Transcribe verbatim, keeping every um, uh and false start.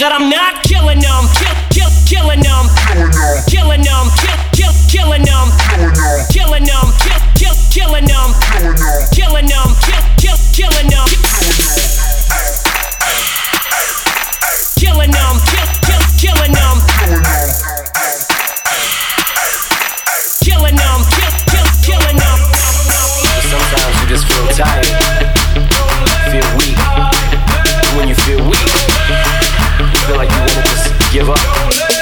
that I'm not killing them, kill, kill, killing them, killing them, kill, kill, killing them, killing them, kill, kill, killing them, killing them, kill, kill, killing them, killing them, kill, kill, killing them, killing them, kill, kill, killing them. Sometimes you just feel tired, feel weak. When you feel weak, you feel like you wanna just give up.